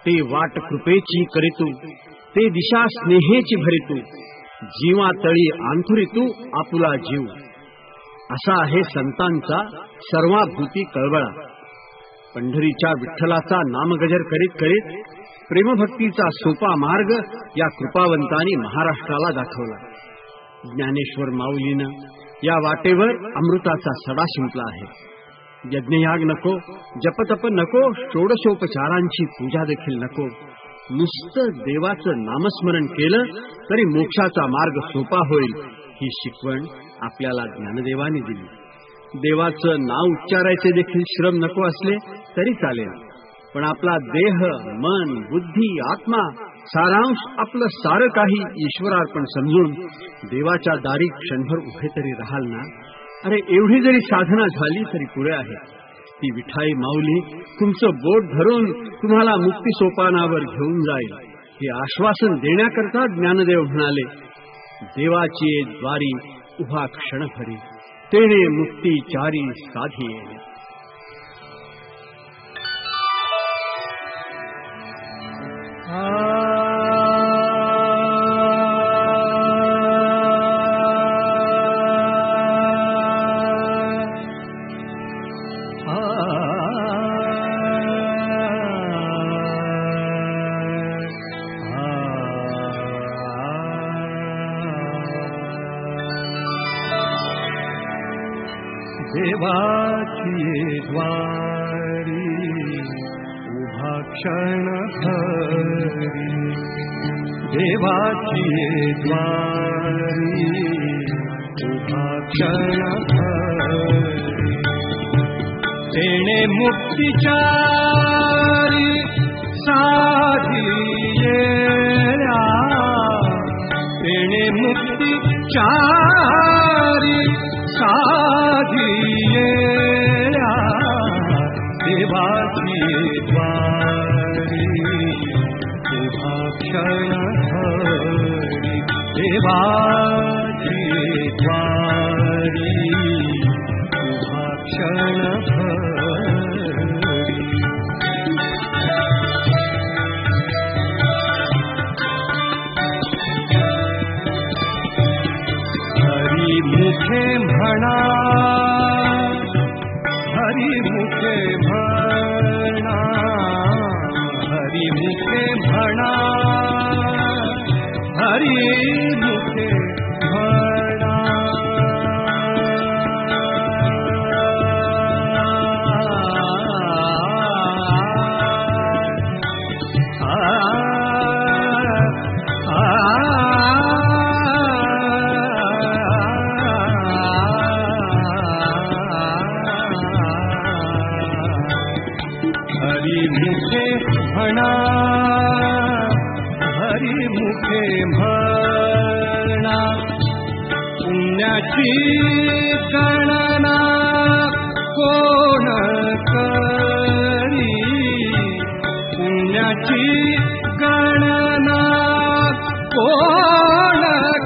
ते वाट कृपेची करीतू, ते दिशा स्नेहेची भरितू, जीवा तळी अंथुरितू आपुला जीव. असा आहे संतांचा सर्वाभूती कळवळा. पंढरीच्या विठ्ठलाचा नामगजर करीत करीत प्रेमभक्तीचा सोपा मार्ग या कृपावंतांनी महाराष्ट्राला दाखवला. ज्ञानेश्वर माऊलीनं या वाटेवर अमृताचा सडा शिंपला आहे. यज्ञयाग नको, जपतप नको, षोडशोपचारांची पूजा देखील नको. नुसतं देवाचं नामस्मरण केलं तरी मोक्षाचा मार्ग सोपा होईल, ही शिकवण आपल्याला ज्ञानदेवानी दिली. देवाचं नाव उच्चारायचे देखील श्रम नको असले तरी चालेल, पण आपला देह, मन, बुद्धी, आत्मा, सारांश आपलं सारं काही ईश्वरार्पण समजून देवाच्या दारी क्षणभर उभे तरी राहाल ना. अरे एवढी जरी साधना झाली तरी पुरे आहे. ती विठाई माऊली तुमचं बोट धरून तुम्हाला मुक्ती सोपानावर घेऊन जाईल, हे आश्वासन देण्याकरता ज्ञानदेव म्हणाले, देवाची द्वारी उभा क्षणभरी, तेणे मुक्ती चारी साधी. देवाची द्वारी उभा क्षणभरी, देवाची द्वारी उभा क्षणभरी, तेणे मुक्ती चारी साधी येल्या, तेणे मुक्ती चारी साधी येल्या, देवाची द्वारी उभा क्षणभरी, देवाची द्वारी उभा क्षणभरी. हरी मुखे म्हणा, हरी मुखे म्हणा, हरी मुखे म्हणा, हरी मुखे म्हणा. हरी मुखे म्हणा, हरी मुखे म्हणा, पुण्याची गणना कोण करी, पुण्याची गणना कोण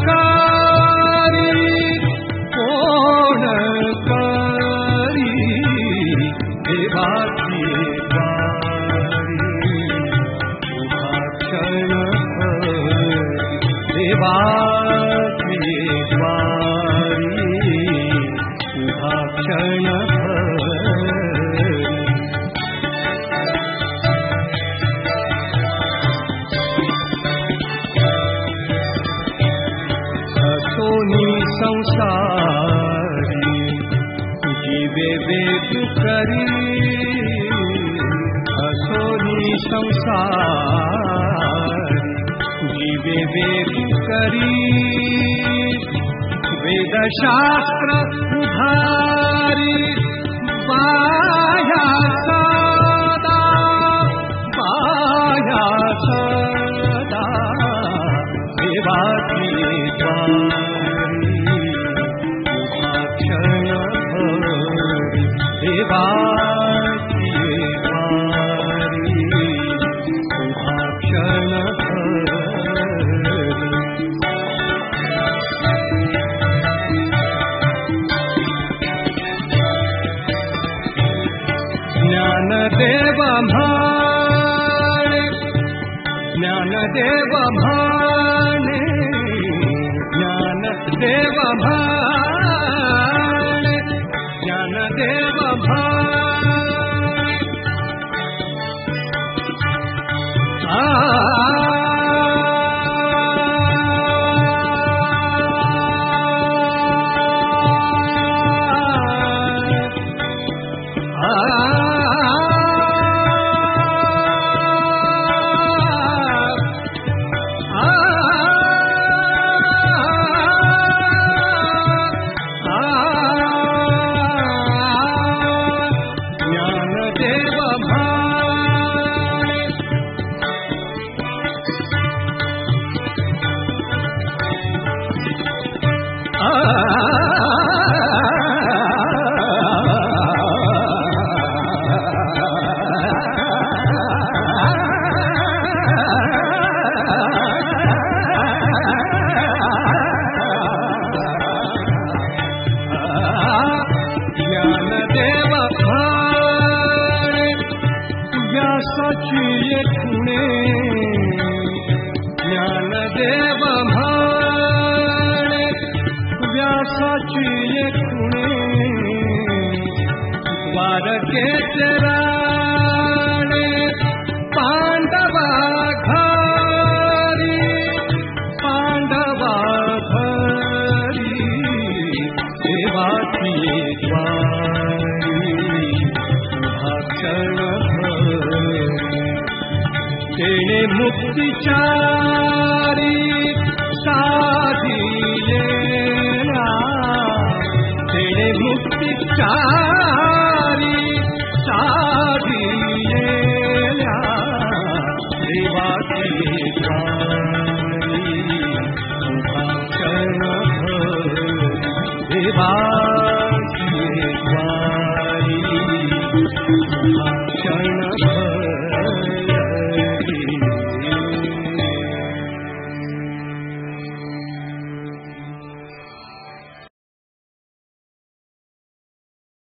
करी, कोण करी, देवाची देवाची द्वारी उभा क्षणभरी. असोनी संसारी जीवे वेद करी, असोनी संसारी जीवे वेद करी, वेदशास्त्र उधारी बाह्या सदा, बाह्या सदा, देवाची द्वारी उभा क्षणभरी, देवाची द्वारी उभा क्षणभरी. ज्ञानदेव म्हणे ज्ञानदेव भाणे ज्ञानदेव भाणे ज्ञानदेव ज्ञानदेव भाणे व्यासाची खुणे द्वारकेचे राणे पांडवा घरी देवाची द्वारी भाषण तेणे मुक्तिचारी